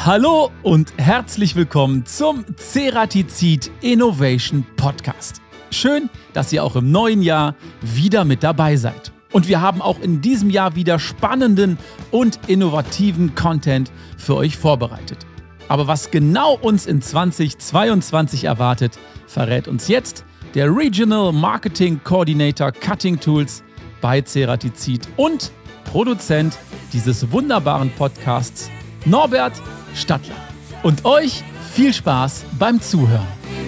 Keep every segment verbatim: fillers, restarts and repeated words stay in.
Hallo und herzlich willkommen zum Ceratizid Innovation Podcast. Schön, dass ihr auch im neuen Jahr wieder mit dabei seid. Und wir haben auch in diesem Jahr wieder spannenden und innovativen Content für euch vorbereitet. Aber was genau uns in zweitausendzweiundzwanzig erwartet, verrät uns jetzt der Regional Marketing Coordinator Cutting Tools bei Ceratizid und Produzent dieses wunderbaren Podcasts, Norbert Stadler. Und euch viel Spaß beim Zuhören.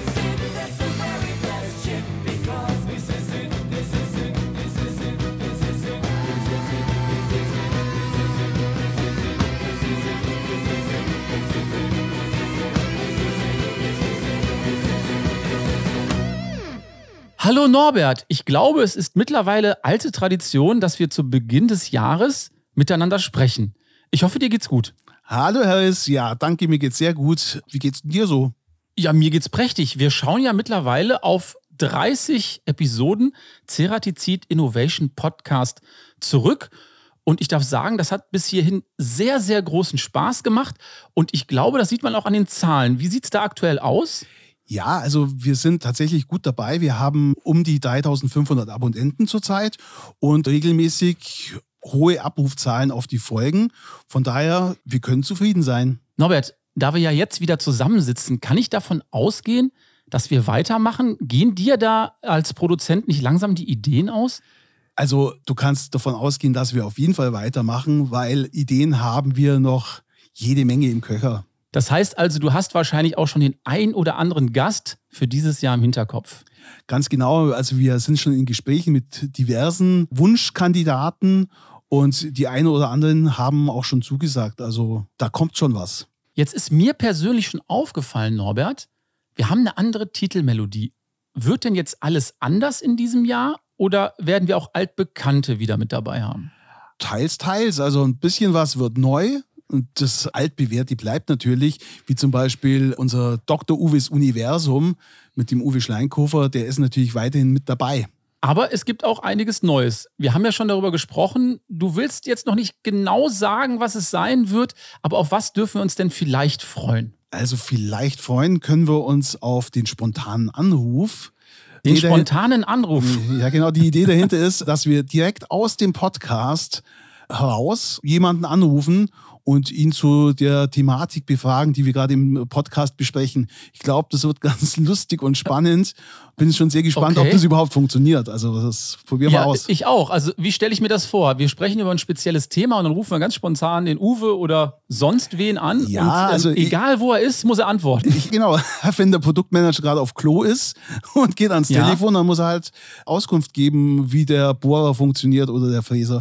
Hallo Norbert, ich glaube, es ist mittlerweile alte Tradition, dass wir zu Beginn des Jahres miteinander sprechen. Ich hoffe, dir geht's gut. Hallo Harris, ja, danke, mir geht's sehr gut. Wie geht's dir so? Ja, mir geht's prächtig. Wir schauen ja mittlerweile auf dreißig Episoden Ceratizid Innovation Podcast zurück. Und ich darf sagen, das hat bis hierhin sehr, sehr großen Spaß gemacht. Und ich glaube, das sieht man auch an den Zahlen. Wie sieht's da aktuell aus? Ja, also wir sind tatsächlich gut dabei. Wir haben um die dreitausendfünfhundert Abonnenten zurzeit und regelmäßig hohe Abrufzahlen auf die Folgen. Von daher, wir können zufrieden sein. Norbert, da wir ja jetzt wieder zusammensitzen, kann ich davon ausgehen, dass wir weitermachen? Gehen dir da als Produzent nicht langsam die Ideen aus? Also du kannst davon ausgehen, dass wir auf jeden Fall weitermachen, weil Ideen haben wir noch jede Menge im Köcher. Das heißt also, du hast wahrscheinlich auch schon den ein oder anderen Gast für dieses Jahr im Hinterkopf. Ganz genau, also wir sind schon in Gesprächen mit diversen Wunschkandidaten und die einen oder anderen haben auch schon zugesagt. Also da kommt schon was. Jetzt ist mir persönlich schon aufgefallen, Norbert, wir haben eine andere Titelmelodie. Wird denn jetzt alles anders in diesem Jahr oder werden wir auch Altbekannte wieder mit dabei haben? Teils, teils. Also ein bisschen was wird neu. Und das Altbewährte bleibt natürlich, wie zum Beispiel unser Doktor Uwes Universum mit dem Uwe Schleinkofer, der ist natürlich weiterhin mit dabei. Aber es gibt auch einiges Neues. Wir haben ja schon darüber gesprochen. Du willst jetzt noch nicht genau sagen, was es sein wird, aber auf was dürfen wir uns denn vielleicht freuen? Also vielleicht freuen können wir uns auf den spontanen Anruf. Den spontanen Anruf? Ja, genau. Die Idee dahinter ist, dass wir direkt aus dem Podcast heraus jemanden anrufen und ihn zu der Thematik befragen, die wir gerade im Podcast besprechen. Ich glaube, das wird ganz lustig und spannend. Bin schon sehr gespannt, okay. ob das überhaupt funktioniert. Also das probieren wir ja, aus. Ich auch. Also wie stelle ich mir das vor? Wir sprechen über ein spezielles Thema und dann rufen wir ganz spontan den Uwe oder sonst wen an. Ja, und, ähm, also egal wo er ist, muss er antworten. Ich, genau, wenn der Produktmanager gerade auf Klo ist und geht ans ja. Telefon, dann muss er halt Auskunft geben, wie der Bohrer funktioniert oder der Fräser.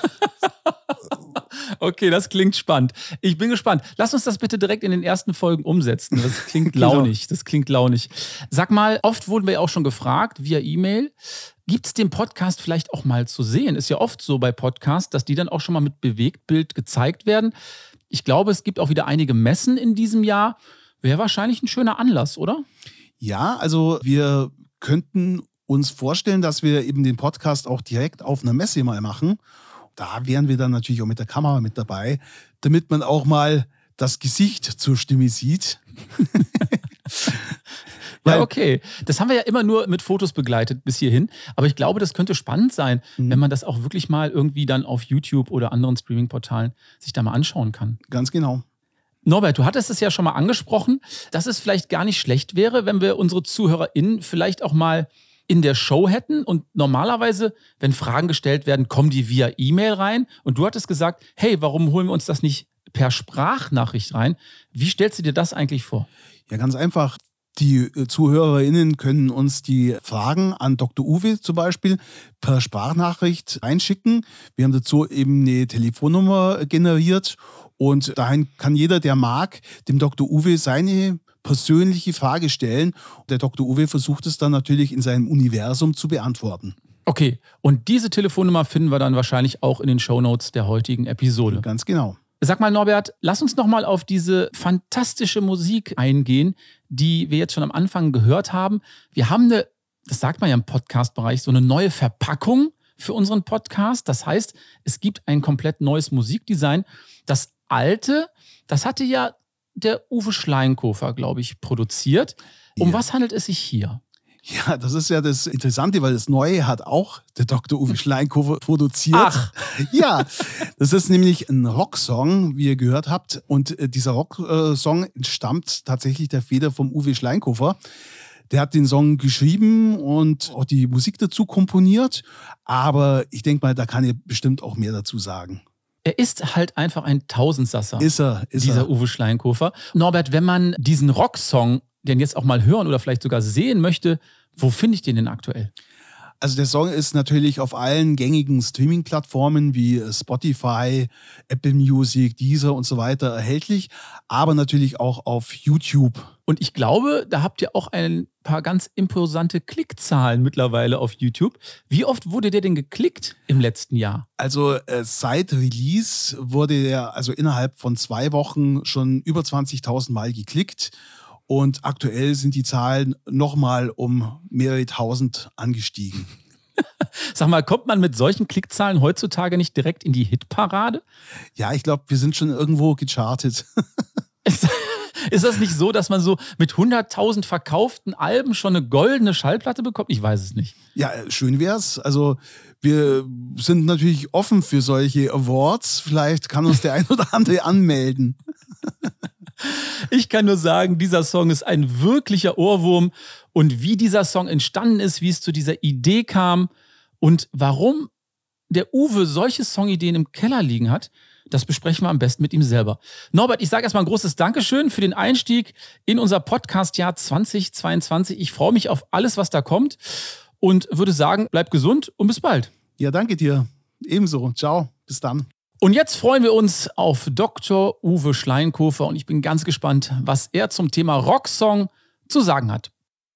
Okay, das klingt spannend. Ich bin gespannt. Lass uns das bitte direkt in den ersten Folgen umsetzen. Das klingt launig. Das klingt launig. Sag mal, oft wurden wir ja auch schon gefragt via E-Mail, gibt es den Podcast vielleicht auch mal zu sehen? Ist ja oft so bei Podcasts, dass die dann auch schon mal mit Bewegtbild gezeigt werden. Ich glaube, es gibt auch wieder einige Messen in diesem Jahr. Wäre wahrscheinlich ein schöner Anlass, oder? Ja, also wir könnten uns vorstellen, dass wir eben den Podcast auch direkt auf einer Messe mal machen. Da wären wir dann natürlich auch mit der Kamera mit dabei, damit man auch mal das Gesicht zur Stimme sieht. Ja, okay. Das haben wir ja immer nur mit Fotos begleitet bis hierhin. Aber ich glaube, das könnte spannend sein, mhm. wenn man das auch wirklich mal irgendwie dann auf YouTube oder anderen Streaming-Portalen sich da mal anschauen kann. Ganz genau. Norbert, du hattest es ja schon mal angesprochen, dass es vielleicht gar nicht schlecht wäre, wenn wir unsere ZuhörerInnen vielleicht auch mal in der Show hätten und normalerweise, wenn Fragen gestellt werden, kommen die via E-Mail rein und du hattest gesagt, hey, warum holen wir uns das nicht per Sprachnachricht rein? Wie stellst du dir das eigentlich vor? Ja, ganz einfach. Die ZuhörerInnen können uns die Fragen an Doktor Uwe zum Beispiel per Sprachnachricht einschicken. Wir haben dazu eben eine Telefonnummer generiert und dahin kann jeder, der mag, dem Doktor Uwe seine persönliche Frage stellen. Der Doktor Uwe versucht es dann natürlich in seinem Universum zu beantworten. Okay, und diese Telefonnummer finden wir dann wahrscheinlich auch in den Shownotes der heutigen Episode. Ganz genau. Sag mal, Norbert, lass uns noch mal auf diese fantastische Musik eingehen, die wir jetzt schon am Anfang gehört haben. Wir haben eine, das sagt man ja im Podcast-Bereich, so eine neue Verpackung für unseren Podcast. Das heißt, es gibt ein komplett neues Musikdesign. Das alte, das hatte ja der Uwe Schleinkofer, glaube ich, produziert. Um ja. was handelt es sich hier? Ja, das ist ja das Interessante, weil das Neue hat auch der Doktor Uwe Schleinkofer produziert. Ach. Ja, das ist nämlich ein Rocksong, wie ihr gehört habt. Und dieser Rocksong entstammt tatsächlich der Feder vom Uwe Schleinkofer. Der hat den Song geschrieben und auch die Musik dazu komponiert. Aber ich denke mal, da kann er bestimmt auch mehr dazu sagen. Er ist halt einfach ein Tausendsasser. Ist er, ist dieser er. Uwe Schleinkofer. Norbert, wenn man diesen Rocksong den jetzt auch mal hören oder vielleicht sogar sehen möchte, wo finde ich den denn aktuell? Also der Song ist natürlich auf allen gängigen Streaming-Plattformen wie Spotify, Apple Music, Deezer und so weiter erhältlich, aber natürlich auch auf YouTube. Und ich glaube, da habt ihr auch ein paar ganz imposante Klickzahlen mittlerweile auf YouTube. Wie oft wurde der denn geklickt im letzten Jahr? Also äh, seit Release wurde der also innerhalb von zwei Wochen schon über zwanzigtausend Mal geklickt. Und aktuell sind die Zahlen nochmal um mehrere tausend angestiegen. Sag mal, kommt man mit solchen Klickzahlen heutzutage nicht direkt in die Hitparade? Ja, ich glaube, wir sind schon irgendwo gechartet. Ist, ist das nicht so, dass man so mit hunderttausend verkauften Alben schon eine goldene Schallplatte bekommt? Ich weiß es nicht. Ja, schön wär's. Also wir sind natürlich offen für solche Awards. Vielleicht kann uns der ein oder andere anmelden. Ich kann nur sagen, dieser Song ist ein wirklicher Ohrwurm. Und wie dieser Song entstanden ist, wie es zu dieser Idee kam und warum der Uwe solche Songideen im Keller liegen hat, das besprechen wir am besten mit ihm selber. Norbert, ich sage erstmal ein großes Dankeschön für den Einstieg in unser Podcast-Jahr zwanzig zweiundzwanzig. Ich freue mich auf alles, was da kommt und würde sagen, bleib gesund und bis bald. Ja, danke dir. Ebenso. Ciao. Bis dann. Und jetzt freuen wir uns auf Doktor Uwe Schleinkofer und ich bin ganz gespannt, was er zum Thema Rocksong zu sagen hat.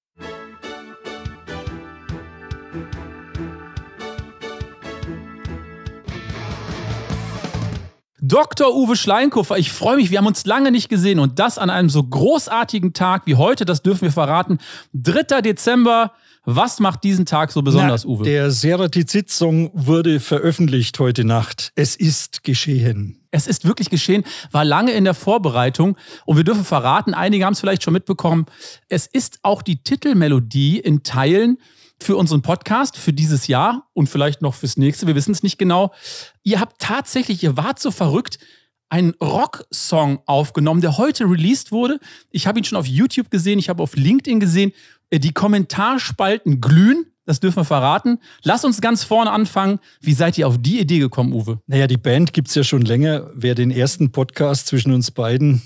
Doktor Uwe Schleinkofer, ich freue mich, wir haben uns lange nicht gesehen und das an einem so großartigen Tag wie heute, das dürfen wir verraten. dritter Dezember, was macht diesen Tag so besonders, Na, Uwe? Der Seratizid-Song wurde veröffentlicht heute Nacht. Es ist geschehen. Es ist wirklich geschehen, war lange in der Vorbereitung und wir dürfen verraten, einige haben es vielleicht schon mitbekommen, es ist auch die Titelmelodie in Teilen für unseren Podcast, für dieses Jahr und vielleicht noch fürs nächste, wir wissen es nicht genau. Ihr habt tatsächlich, ihr wart so verrückt, einen Rocksong aufgenommen, der heute released wurde. Ich habe ihn schon auf YouTube gesehen, ich habe auf LinkedIn gesehen. Die Kommentarspalten glühen, das dürfen wir verraten. Lass uns ganz vorne anfangen. Wie seid ihr auf die Idee gekommen, Uwe? Naja, die Band gibt es ja schon länger. Wer den ersten Podcast zwischen uns beiden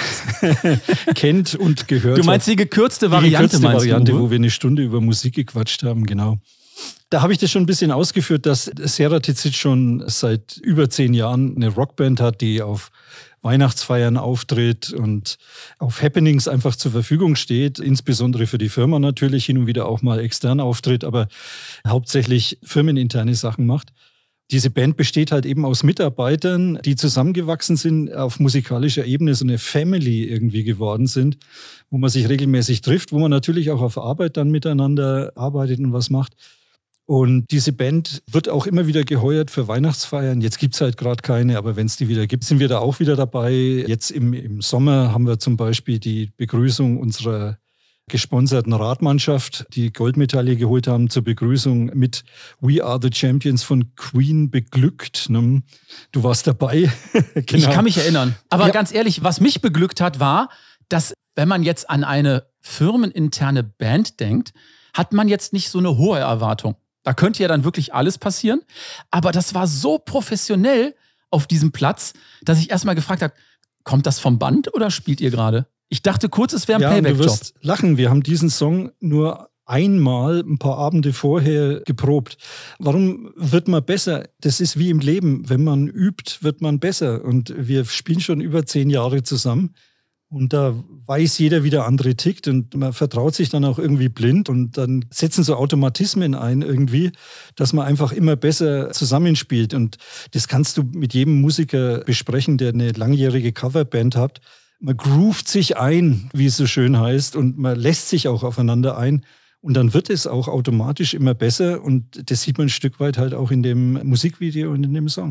kennt und gehört hat. Du meinst die gekürzte Variante, die gekürzte meinst Variante, du, Uwe? Wo wir eine Stunde über Musik gequatscht haben, genau. Da habe ich das schon ein bisschen ausgeführt, dass Seratizid schon seit über zehn Jahren eine Rockband hat, die auf Weihnachtsfeiern auftritt und auf Happenings einfach zur Verfügung steht, insbesondere für die Firma natürlich, hin und wieder auch mal extern auftritt, aber hauptsächlich firmeninterne Sachen macht. Diese Band besteht halt eben aus Mitarbeitern, die zusammengewachsen sind, auf musikalischer Ebene so eine Family irgendwie geworden sind, wo man sich regelmäßig trifft, wo man natürlich auch auf Arbeit dann miteinander arbeitet und was macht. Und diese Band wird auch immer wieder geheuert für Weihnachtsfeiern. Jetzt gibt's halt gerade keine, aber wenn es die wieder gibt, sind wir da auch wieder dabei. Jetzt im, im Sommer haben wir zum Beispiel die Begrüßung unserer gesponserten Radmannschaft, die Goldmedaille geholt haben, zur Begrüßung mit We Are the Champions von Queen beglückt. Du warst dabei. Genau. Ich kann mich erinnern. Aber ja. Ganz ehrlich, was mich beglückt hat, war, dass wenn man jetzt an eine firmeninterne Band denkt, hat man jetzt nicht so eine hohe Erwartung. Da könnte ja dann wirklich alles passieren. Aber das war so professionell auf diesem Platz, dass ich erstmal gefragt habe, kommt das vom Band oder spielt ihr gerade? Ich dachte kurz, es wäre ein ja, Playback-Job. Du wirst lachen, wir haben diesen Song nur einmal ein paar Abende vorher geprobt. Warum wird man besser? Das ist wie im Leben. Wenn man übt, wird man besser. Und wir spielen schon über zehn Jahre zusammen. Und da weiß jeder, wie der andere tickt und man vertraut sich dann auch irgendwie blind und dann setzen so Automatismen ein irgendwie, dass man einfach immer besser zusammenspielt. Und das kannst du mit jedem Musiker besprechen, der eine langjährige Coverband hat. Man groovt sich ein, wie es so schön heißt, und man lässt sich auch aufeinander ein. Und dann wird es auch automatisch immer besser und das sieht man ein Stück weit halt auch in dem Musikvideo und in dem Song.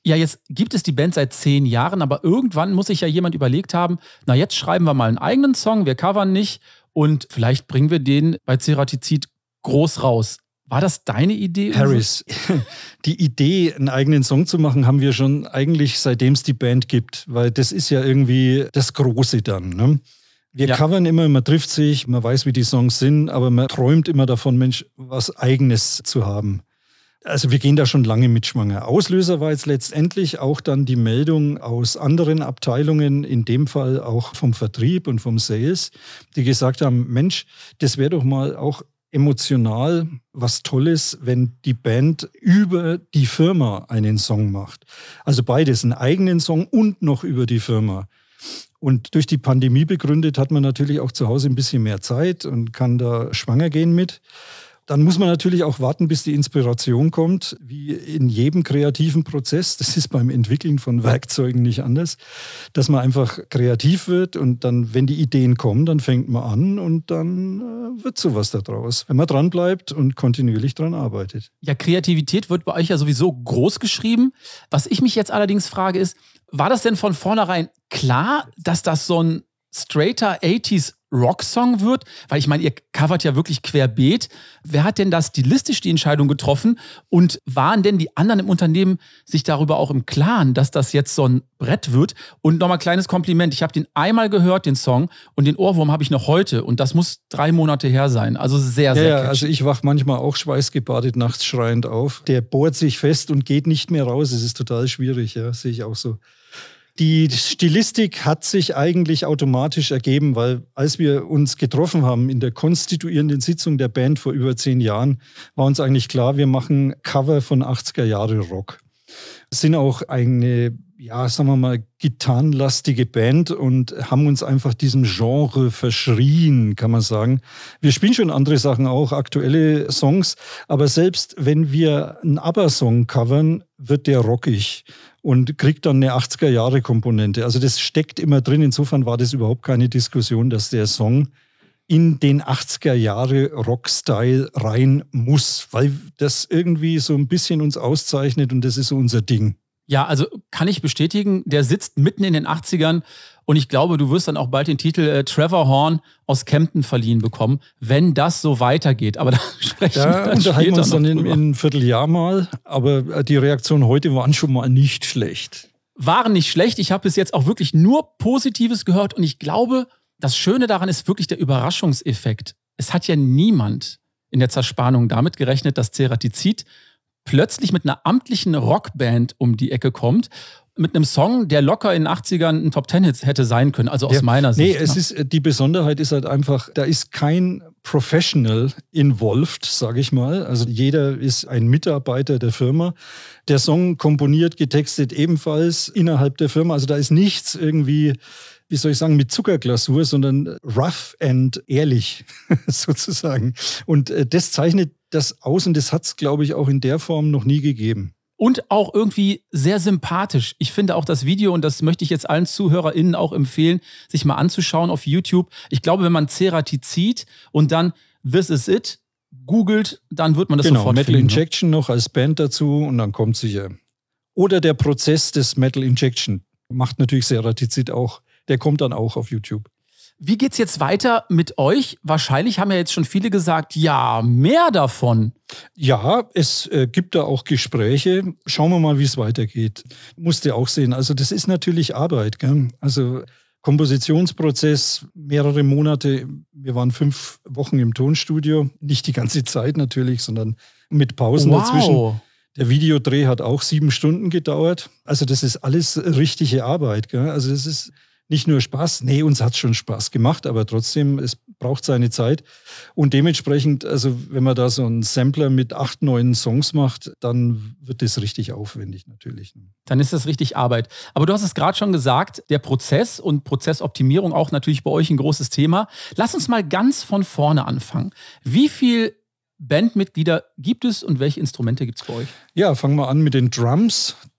Ja, jetzt gibt es die Band seit zehn Jahren, aber irgendwann muss sich ja jemand überlegt haben, na jetzt schreiben wir mal einen eigenen Song, wir covern nicht und vielleicht bringen wir den bei Ceratizid groß raus. War das deine Idee? Harris, die Idee, einen eigenen Song zu machen, haben wir schon eigentlich seitdem es die Band gibt, weil das ist ja irgendwie das Große dann, ne? Wir ja. covern immer, man trifft sich, man weiß, wie die Songs sind, aber man träumt immer davon, Mensch, was Eigenes zu haben. Also wir gehen da schon lange mit schwanger. Auslöser war jetzt letztendlich auch dann die Meldung aus anderen Abteilungen, in dem Fall auch vom Vertrieb und vom Sales, die gesagt haben, Mensch, das wäre doch mal auch emotional was Tolles, wenn die Band über die Firma einen Song macht. Also beides, einen eigenen Song und noch über die Firma. Und durch die Pandemie begründet hat man natürlich auch zu Hause ein bisschen mehr Zeit und kann da schwanger gehen mit. Dann muss man natürlich auch warten, bis die Inspiration kommt, wie in jedem kreativen Prozess. Das ist beim Entwickeln von Werkzeugen nicht anders, dass man einfach kreativ wird und dann, wenn die Ideen kommen, dann fängt man an und dann äh, wird sowas da draus, wenn man dran bleibt und kontinuierlich dran arbeitet. Ja, Kreativität wird bei euch ja sowieso groß geschrieben. Was ich mich jetzt allerdings frage ist, war das denn von vornherein klar, dass das so ein straighter achtziger Rocksong wird? Weil ich meine, ihr covert ja wirklich querbeet. Wer hat denn da stilistisch die Entscheidung getroffen? Und waren denn die anderen im Unternehmen sich darüber auch im Klaren, dass das jetzt so ein Brett wird? Und nochmal ein kleines Kompliment. Ich habe den einmal gehört, den Song, und den Ohrwurm habe ich noch heute. Und das muss drei Monate her sein. Also sehr, sehr Ja, ja, also ich wach manchmal auch schweißgebadet nachts schreiend auf. Der bohrt sich fest und geht nicht mehr raus. Es ist total schwierig, ja, sehe ich auch so. Die Stilistik hat sich eigentlich automatisch ergeben, weil als wir uns getroffen haben in der konstituierenden Sitzung der Band vor über zehn Jahren, war uns eigentlich klar, wir machen Cover von achtziger Jahre Rock. Sind auch eine, ja, sagen wir mal, gitarrenlastige Band und haben uns einfach diesem Genre verschrien, kann man sagen. Wir spielen schon andere Sachen auch, aktuelle Songs, aber selbst wenn wir einen ABBA-Song covern, wird der rockig und kriegt dann eine achtziger-Jahre-Komponente. Also das steckt immer drin. Insofern war das überhaupt keine Diskussion, dass der Song in den achtziger-Jahre-Rock-Style rein muss, weil das irgendwie so ein bisschen uns auszeichnet und das ist so unser Ding. Ja, also kann ich bestätigen, der sitzt mitten in den achtzigern und ich glaube, du wirst dann auch bald den Titel äh, Trevor Horn aus Kempten verliehen bekommen, wenn das so weitergeht. Aber da sprechen ja, wir dann unterhalten wir uns dann in, drüber. in einem Vierteljahr mal. Aber die Reaktionen heute waren schon mal nicht schlecht. Waren nicht schlecht. Ich habe bis jetzt auch wirklich nur Positives gehört und ich glaube, das Schöne daran ist wirklich der Überraschungseffekt. Es hat ja niemand in der Zerspannung damit gerechnet, dass Ceratizid plötzlich mit einer amtlichen Rockband um die Ecke kommt, mit einem Song, der locker in den achtzigern ein Top-Ten-Hit hätte sein können, also aus ja, meiner Sicht. Nee, es ist, die Besonderheit ist halt einfach, da ist kein Professional involved, sage ich mal. Also jeder ist ein Mitarbeiter der Firma. Der Song komponiert, getextet ebenfalls innerhalb der Firma. Also da ist nichts irgendwie, wie soll ich sagen, mit Zuckerglasur, sondern rough and ehrlich sozusagen. Und das zeichnet das aus und das hat es, glaube ich, auch in der Form noch nie gegeben. Und auch irgendwie sehr sympathisch. Ich finde auch das Video, und das möchte ich jetzt allen ZuhörerInnen auch empfehlen, sich mal anzuschauen auf YouTube. Ich glaube, wenn man Ceratizid und dann This Is It googelt, dann wird man das genau, sofort Metal finden. Metal Injection noch als Band dazu und dann kommt sicher. Oder der Prozess des Metal Injection macht natürlich Ceratizid auch. Der kommt dann auch auf YouTube. Wie geht's jetzt weiter mit euch? Wahrscheinlich haben ja jetzt schon viele gesagt, ja, mehr davon. Ja, es äh, gibt da auch Gespräche. Schauen wir mal, wie es weitergeht. Musst du auch sehen. Also das ist natürlich Arbeit, gell? Also Kompositionsprozess, mehrere Monate. Wir waren fünf Wochen im Tonstudio. Nicht die ganze Zeit natürlich, sondern mit Pausen wow. dazwischen. Der Videodreh hat auch sieben Stunden gedauert. Also das ist alles richtige Arbeit, gell? Also das ist nicht nur Spaß, nee, uns hat es schon Spaß gemacht, aber trotzdem, es braucht seine Zeit. Und dementsprechend, also wenn man da so einen Sampler mit acht, neun Songs macht, dann wird das richtig aufwendig natürlich. Dann ist das richtig Arbeit. Aber du hast es gerade schon gesagt, der Prozess und Prozessoptimierung auch natürlich bei euch ein großes Thema. Lass uns mal ganz von vorne anfangen. Wie viel Bandmitglieder gibt es und welche Instrumente gibt es bei euch? Ja, fangen wir an mit den Drums.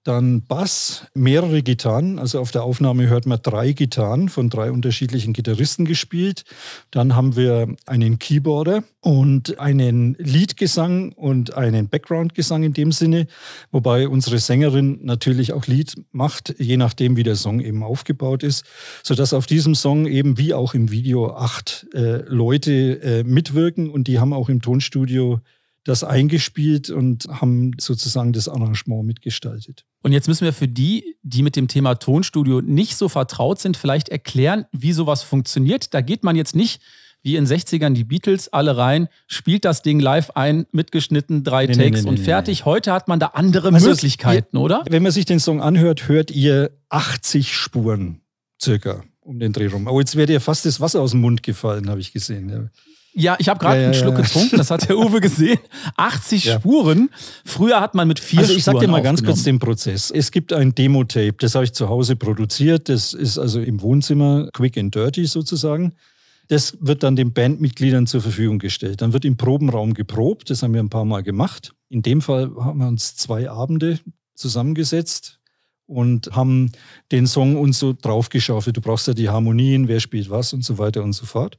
dann Bass, mehrere Gitarren. Also auf der Aufnahme hört man drei Gitarren von drei unterschiedlichen Gitarristen gespielt. Dann haben wir einen Keyboarder und einen Leadgesang und einen Backgroundgesang in dem Sinne, wobei unsere Sängerin natürlich auch Lied macht, je nachdem wie der Song eben aufgebaut ist, sodass auf diesem Song eben wie auch im Video acht äh, Leute äh, mitwirken und die haben auch im Tonstudio das eingespielt und haben sozusagen das Arrangement mitgestaltet. Und jetzt müssen wir für die, die mit dem Thema Tonstudio nicht so vertraut sind, vielleicht erklären, wie sowas funktioniert. Da geht man jetzt nicht wie in den sechzigern die Beatles alle rein, spielt das Ding live ein, mitgeschnitten, drei nee, Takes nee, nee, und nee, fertig. Nee. Heute hat man da andere also Möglichkeiten, ihr, oder? Wenn man sich den Song anhört, hört ihr achtzig Spuren circa um den Dreh rum. Oh, jetzt wäre dir fast das Wasser aus dem Mund gefallen, habe ich gesehen. Ja. Ja, ich habe gerade ja, ja, einen Schluck ja. getrunken, das hat der Uwe gesehen. achtzig ja. Spuren. Früher hat man mit vier also ich Spuren sag dir mal ganz kurz den Prozess. Es gibt ein Demo-Tape, das habe ich zu Hause produziert. Das ist also im Wohnzimmer quick and dirty sozusagen. Das wird dann den Bandmitgliedern zur Verfügung gestellt. Dann wird im Probenraum geprobt, das haben wir ein paar Mal gemacht. In dem Fall haben wir uns zwei Abende zusammengesetzt und haben den Song uns so draufgeschaufelt. Du brauchst ja die Harmonien, wer spielt was und so weiter und so fort.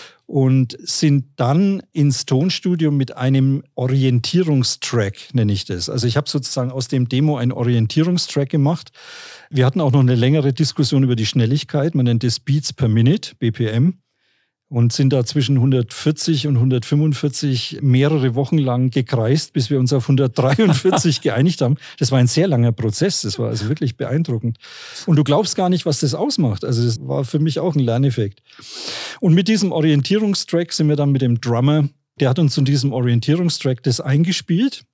Und sind dann ins Tonstudio mit einem Orientierungstrack, nenne ich das. Also ich habe sozusagen aus dem Demo einen Orientierungstrack gemacht. Wir hatten auch noch eine längere Diskussion über die Schnelligkeit. Man nennt das Beats per Minute, B P M. Und sind da zwischen hundertvierzig und hundertfünfundvierzig mehrere Wochen lang gekreist, bis wir uns auf hundertdreiundvierzig geeinigt haben. Das war ein sehr langer Prozess, das war also wirklich beeindruckend. Und du glaubst gar nicht, was das ausmacht. Also das war für mich auch ein Lerneffekt. Und mit diesem Orientierungstrack sind wir dann mit dem Drummer, der hat uns zu diesem Orientierungstrack das eingespielt.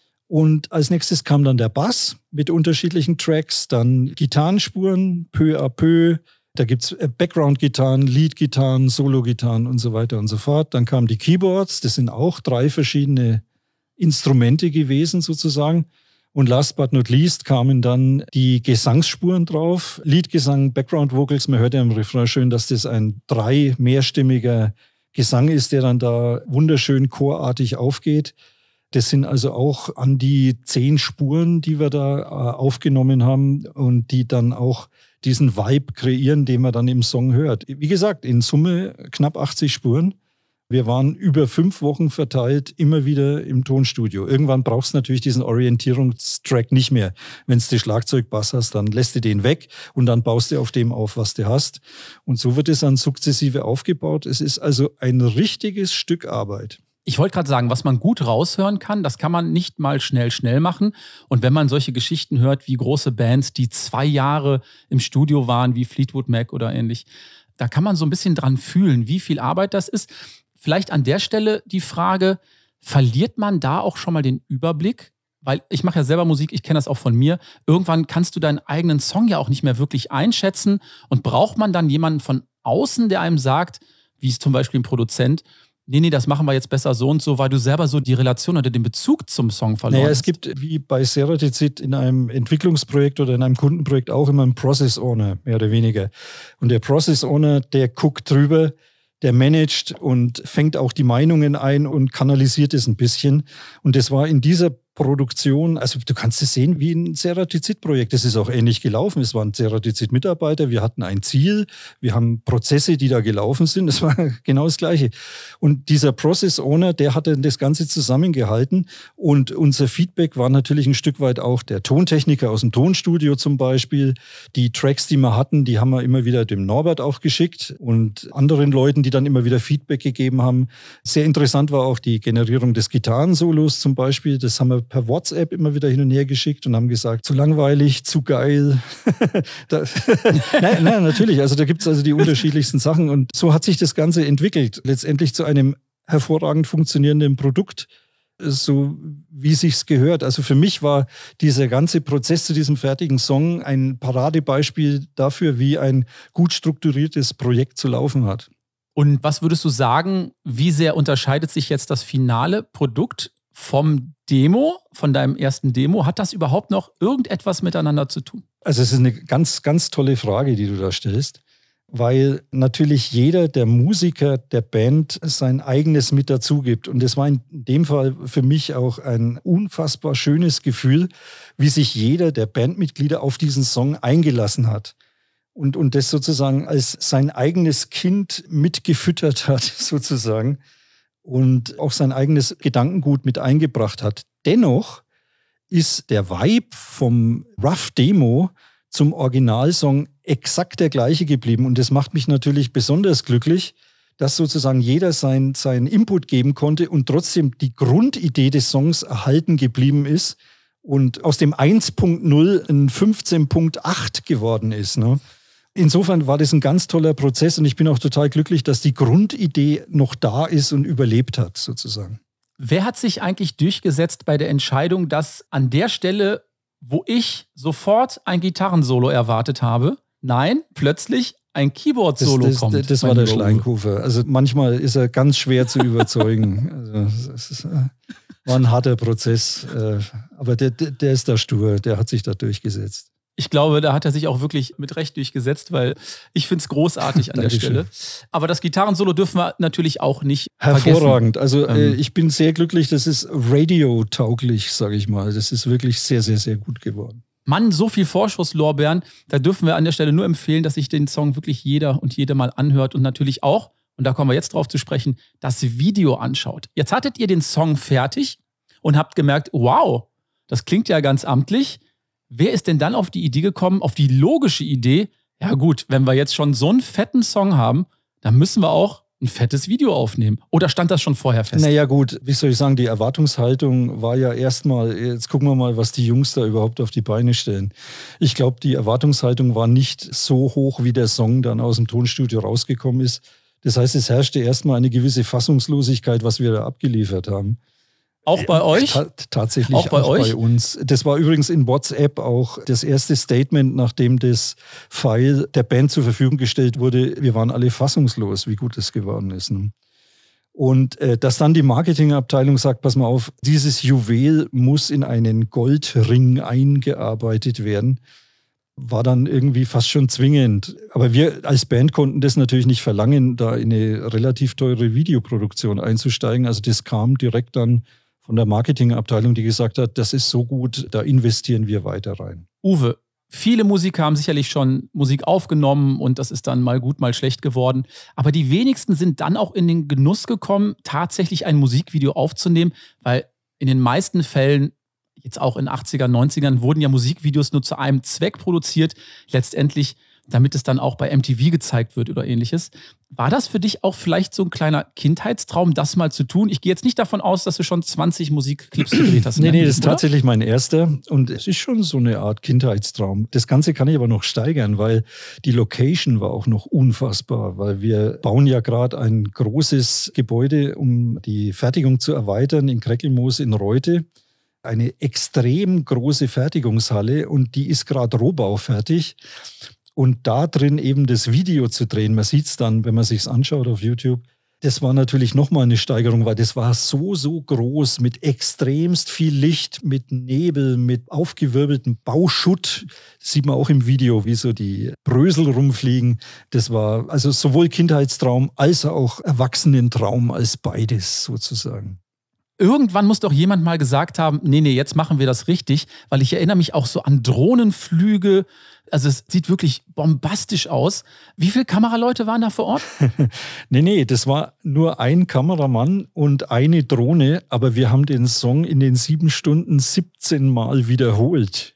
Und als nächstes kam dann der Bass mit unterschiedlichen Tracks, dann Gitarrenspuren, peu à peu. Da gibt es Background-Gitarren, Lead-Gitarren, Solo-Gitarren und so weiter und so fort. Dann kamen die Keyboards, das sind auch drei verschiedene Instrumente gewesen sozusagen. Und last but not least kamen dann die Gesangsspuren drauf. Lead-Gesang, Background-Vocals, man hört ja im Refrain schön, dass das ein drei mehrstimmiger Gesang ist, der dann da wunderschön chorartig aufgeht. Das sind also auch an die zehn Spuren, die wir da äh, aufgenommen haben und die dann auch diesen Vibe kreieren, den man dann im Song hört. Wie gesagt, in Summe knapp achtzig Spuren. Wir waren über fünf Wochen verteilt immer wieder im Tonstudio. Irgendwann brauchst du natürlich diesen Orientierungstrack nicht mehr. Wenn du den Schlagzeugbass hast, dann lässt du den weg und dann baust du auf dem auf, was du hast. Und so wird es dann sukzessive aufgebaut. Es ist also ein richtiges Stück Arbeit. Ich wollte gerade sagen, was man gut raushören kann, das kann man nicht mal schnell, schnell machen. Und wenn man solche Geschichten hört, wie große Bands, die zwei Jahre im Studio waren, wie Fleetwood Mac oder ähnlich, da kann man so ein bisschen dran fühlen, wie viel Arbeit das ist. Vielleicht an der Stelle die Frage, verliert man da auch schon mal den Überblick? Weil ich mache ja selber Musik, ich kenne das auch von mir. Irgendwann kannst du deinen eigenen Song ja auch nicht mehr wirklich einschätzen. Und braucht man dann jemanden von außen, der einem sagt, wie es zum Beispiel ein Produzent, nee, nee, das machen wir jetzt besser so und so, weil du selber so die Relation oder den Bezug zum Song verloren naja, hast. Es gibt wie bei Ceratizid in einem Entwicklungsprojekt oder in einem Kundenprojekt auch immer einen Process Owner, mehr oder weniger. Und der Process Owner, der guckt drüber, der managt und fängt auch die Meinungen ein und kanalisiert es ein bisschen. Und das war in dieser Produktion, also du kannst es sehen wie ein Ceratizid-Projekt. Das ist auch ähnlich gelaufen. Es waren Ceratizid-Mitarbeiter, wir hatten ein Ziel, wir haben Prozesse, die da gelaufen sind. Das war genau das Gleiche. Und dieser Process Owner, der hat dann das Ganze zusammengehalten. Und unser Feedback war natürlich ein Stück weit auch der Tontechniker aus dem Tonstudio zum Beispiel. Die Tracks, die wir hatten, die haben wir immer wieder dem Norbert auch geschickt und anderen Leuten, die dann immer wieder Feedback gegeben haben. Sehr interessant war auch die Generierung des Gitarrensolos zum Beispiel. Das haben wir per WhatsApp immer wieder hin und her geschickt und haben gesagt, zu langweilig, zu geil. da, nein, nein, natürlich. Also da gibt es also die unterschiedlichsten Sachen und so hat sich das Ganze entwickelt. Letztendlich zu einem hervorragend funktionierenden Produkt, so wie sich's gehört. Also für mich war dieser ganze Prozess zu diesem fertigen Song ein Paradebeispiel dafür, wie ein gut strukturiertes Projekt zu laufen hat. Und was würdest du sagen, wie sehr unterscheidet sich jetzt das finale Produkt vom Demo, von deinem ersten Demo? Hat das überhaupt noch irgendetwas miteinander zu tun? Also es ist eine ganz, ganz tolle Frage, die du da stellst. weil natürlich jeder der Musiker der Band sein eigenes mit dazu gibt. Und das war in dem Fall für mich auch ein unfassbar schönes Gefühl, wie sich jeder der Bandmitglieder auf diesen Song eingelassen hat. Und, und das sozusagen als sein eigenes Kind mitgefüttert hat, sozusagen. Und auch sein eigenes Gedankengut mit eingebracht hat. Dennoch ist der Vibe vom Rough Demo zum Originalsong exakt der gleiche geblieben. Und das macht mich natürlich besonders glücklich, dass sozusagen jeder sein, seinen Input geben konnte und trotzdem die Grundidee des Songs erhalten geblieben ist und aus dem eins Punkt null ein fünfzehn Punkt acht geworden ist. Ne? Insofern war das ein ganz toller Prozess und ich bin auch total glücklich, dass die Grundidee noch da ist und überlebt hat, sozusagen. Wer hat sich eigentlich durchgesetzt bei der Entscheidung, dass an der Stelle, wo ich sofort ein Gitarrensolo erwartet habe, nein, plötzlich ein Keyboard-Solo das, das, kommt? Das, das war der Schleinkufer. Also manchmal ist er ganz schwer zu überzeugen. Also es ist, war ein harter Prozess, aber der, der ist da stur, der hat sich da durchgesetzt. Ich glaube, da hat er sich auch wirklich mit Recht durchgesetzt, weil ich finde es großartig an der Stelle. Aber das Gitarrensolo dürfen wir natürlich auch nicht vergessen. Hervorragend. Also ähm, ich bin sehr glücklich, das ist radiotauglich, sage ich mal. Das ist wirklich sehr, sehr, sehr gut geworden. Mann, so viel Vorschusslorbeeren. Da dürfen wir an der Stelle nur empfehlen, dass sich den Song wirklich jeder und jede mal anhört und natürlich auch, und da kommen wir jetzt drauf zu sprechen, das Video anschaut. Jetzt hattet ihr den Song fertig und habt gemerkt, wow, das klingt ja ganz amtlich. Wer ist denn dann auf die Idee gekommen, auf die logische Idee, ja gut, wenn wir jetzt schon so einen fetten Song haben, dann müssen wir auch ein fettes Video aufnehmen? Oder stand das schon vorher fest? Naja gut, wie soll ich sagen, die Erwartungshaltung war ja erstmal, jetzt gucken wir mal, was die Jungs da überhaupt auf die Beine stellen. Ich glaube, die Erwartungshaltung war nicht so hoch, wie der Song dann aus dem Tonstudio rausgekommen ist. Das heißt, es herrschte erstmal eine gewisse Fassungslosigkeit, was wir da abgeliefert haben. Auch bei euch? Ta- tatsächlich auch bei auch euch? Bei uns. Das war übrigens in WhatsApp auch das erste Statement, nachdem das File der Band zur Verfügung gestellt wurde. Wir waren alle fassungslos, wie gut es geworden ist. Ne? Und äh, dass dann die Marketingabteilung sagt, pass mal auf, dieses Juwel muss in einen Goldring eingearbeitet werden, war dann irgendwie fast schon zwingend. Aber wir als Band konnten das natürlich nicht verlangen, da in eine relativ teure Videoproduktion einzusteigen. Also das kam direkt dann von der Marketingabteilung, die gesagt hat, das ist so gut, da investieren wir weiter rein. Uwe, viele Musiker haben sicherlich schon Musik aufgenommen und das ist dann mal gut, mal schlecht geworden. Aber die wenigsten sind dann auch in den Genuss gekommen, tatsächlich ein Musikvideo aufzunehmen, weil in den meisten Fällen, jetzt auch in achtzigern, neunzigern, wurden ja Musikvideos nur zu einem Zweck produziert, letztendlich, damit es dann auch bei M T V gezeigt wird oder ähnliches. War das für dich auch vielleicht so ein kleiner Kindheitstraum, das mal zu tun? Ich gehe jetzt nicht davon aus, dass du schon zwanzig Musikclips gedreht hast. Nee, nee, das ist oder? tatsächlich mein erster und es ist schon so eine Art Kindheitstraum. Das Ganze kann ich aber noch steigern, weil die Location war auch noch unfassbar, weil wir bauen ja gerade ein großes Gebäude, um die Fertigung zu erweitern in Kreckelmoos in Reute. Eine extrem große Fertigungshalle und die ist gerade rohbaufertig. Und da drin eben das Video zu drehen, man sieht es dann, wenn man sich es anschaut auf YouTube, das war natürlich nochmal eine Steigerung, weil das war so, so groß mit extremst viel Licht, mit Nebel, mit aufgewirbeltem Bauschutt. Das sieht man auch im Video, wie so die Brösel rumfliegen. Das war also sowohl Kindheitstraum als auch Erwachsenentraum als beides sozusagen. Irgendwann muss doch jemand mal gesagt haben, nee, nee, jetzt machen wir das richtig, weil ich erinnere mich auch so an Drohnenflüge. Also es sieht wirklich bombastisch aus. Wie viele Kameraleute waren da vor Ort? nee, nee, das war nur ein Kameramann und eine Drohne, aber wir haben den Song in den sieben Stunden siebzehn Mal wiederholt.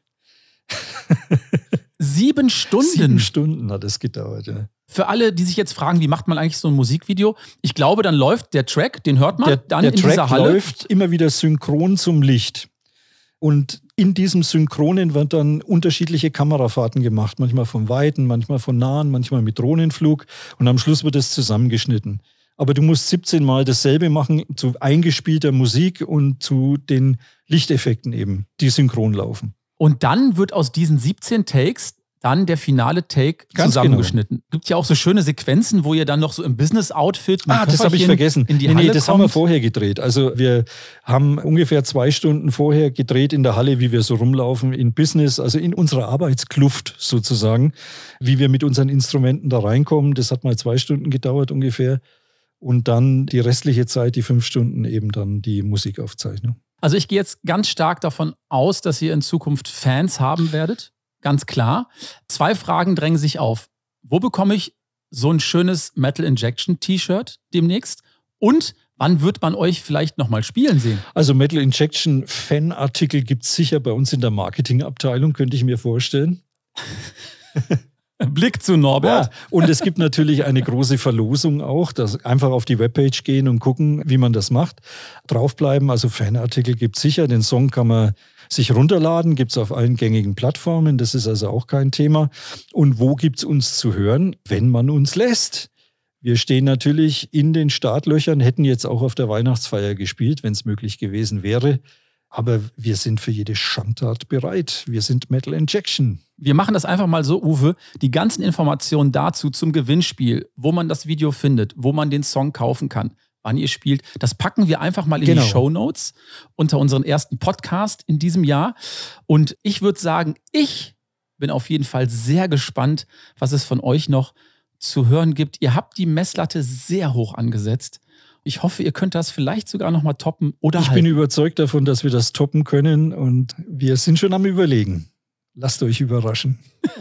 Sieben Stunden? Sieben Stunden hat es gedauert, ja. Für alle, die sich jetzt fragen, wie macht man eigentlich so ein Musikvideo? Ich glaube, dann läuft der Track, den hört man der, dann der in Track dieser Halle. Der läuft immer wieder synchron zum Licht. Und in diesem Synchronen wird dann unterschiedliche Kamerafahrten gemacht. Manchmal von Weiten, manchmal von Nahen, manchmal mit Drohnenflug. Und am Schluss wird es zusammengeschnitten. Aber du musst siebzehn Mal dasselbe machen zu eingespielter Musik und zu den Lichteffekten eben, die synchron laufen. Und dann wird aus diesen siebzehn Takes dann der finale Take Ganz zusammengeschnitten. Genau. Gibt ja auch so schöne Sequenzen, wo ihr dann noch so im Business-Outfit mit Ah, das habe ich vergessen. in die nee, Halle nee, das kommt. haben wir vorher gedreht. Also wir haben ungefähr zwei Stunden vorher gedreht in der Halle, wie wir so rumlaufen in Business, also in unserer Arbeitskluft sozusagen, wie wir mit unseren Instrumenten da reinkommen. Das hat mal zwei Stunden gedauert ungefähr. Und dann die restliche Zeit, die fünf Stunden, eben dann die Musikaufzeichnung. Also ich gehe jetzt ganz stark davon aus, dass ihr in Zukunft Fans haben werdet. Ganz klar. Zwei Fragen drängen sich auf. Wo bekomme ich so ein schönes Metal Injection T-Shirt demnächst? Und wann wird man euch vielleicht nochmal spielen sehen? Also Metal Injection Fanartikel gibt es sicher bei uns in der Marketingabteilung, könnte ich mir vorstellen. Blick zu Norbert. Ja, und es gibt natürlich eine große Verlosung auch, dass einfach auf die Webpage gehen und gucken, wie man das macht. Draufbleiben, also Fanartikel gibt es sicher. Den Song kann man sich runterladen, gibt es auf allen gängigen Plattformen. Das ist also auch kein Thema. Und wo gibt es uns zu hören? Wenn man uns lässt. Wir stehen natürlich in den Startlöchern, hätten jetzt auch auf der Weihnachtsfeier gespielt, wenn es möglich gewesen wäre. Aber wir sind für jede Schandtat bereit. Wir sind Metal Injection. Wir machen das einfach mal so, Uwe. Die ganzen Informationen dazu zum Gewinnspiel, wo man das Video findet, wo man den Song kaufen kann, wann ihr spielt, das packen wir einfach mal in Genau. die Shownotes unter unseren ersten Podcast in diesem Jahr. Und ich würde sagen, ich bin auf jeden Fall sehr gespannt, was es von euch noch zu hören gibt. Ihr habt die Messlatte sehr hoch angesetzt. Ich hoffe, ihr könnt das vielleicht sogar noch mal toppen oder Ich halten. bin überzeugt davon, dass wir das toppen können und wir sind schon am Überlegen. Lasst euch überraschen.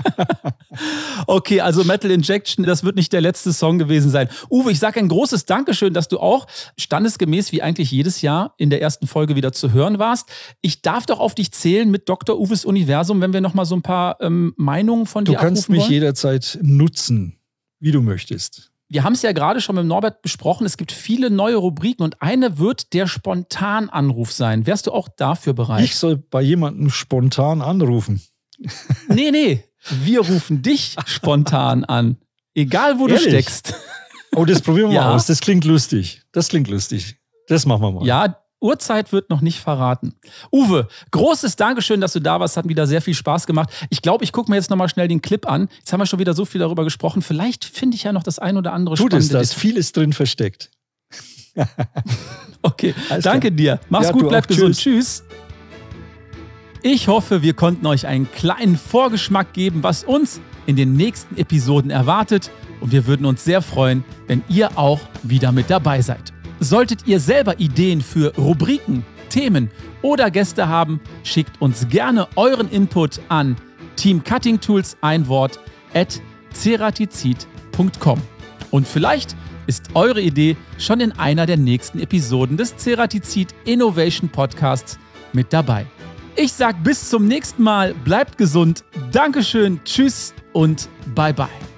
Okay, also Metal Injection, das wird nicht der letzte Song gewesen sein. Uwe, ich sage ein großes Dankeschön, dass du auch standesgemäß wie eigentlich jedes Jahr in der ersten Folge wieder zu hören warst. Ich darf doch auf dich zählen mit Doktor Uwes Universum, wenn wir noch mal so ein paar ähm, Meinungen von Du dir kannst abrufen mich wollen. jederzeit nutzen, wie du möchtest. Wir haben es ja gerade schon mit Norbert besprochen, es gibt viele neue Rubriken und eine wird der Spontananruf sein. Wärst du auch dafür bereit? Ich soll bei jemandem spontan anrufen. Nee, nee, wir rufen dich spontan an. Egal, wo Ehrlich? du steckst. Oh, das probieren wir Ja. mal aus. Das klingt lustig. Das klingt lustig. Das machen wir mal. Ja, Uhrzeit wird noch nicht verraten. Uwe, großes Dankeschön, dass du da warst. Hat wieder sehr viel Spaß gemacht. Ich glaube, ich gucke mir jetzt nochmal schnell den Clip an. Jetzt haben wir schon wieder so viel darüber gesprochen. Vielleicht finde ich ja noch das ein oder andere Tut es, spannende da ist Detail. vieles drin versteckt. Okay, Alles danke klar. dir. Mach's Ja, gut, du bleib auch. gesund. Tschüss. Tschüss. Ich hoffe, wir konnten euch einen kleinen Vorgeschmack geben, was uns in den nächsten Episoden erwartet. Und wir würden uns sehr freuen, wenn ihr auch wieder mit dabei seid. Solltet ihr selber Ideen für Rubriken, Themen oder Gäste haben, schickt uns gerne euren Input an Team Cutting Tools, ein Wort, at ceratizid punkt com. Und vielleicht ist eure Idee schon in einer der nächsten Episoden des Ceratizid Innovation Podcasts mit dabei. Ich sag bis zum nächsten Mal, bleibt gesund, Dankeschön, tschüss und bye bye.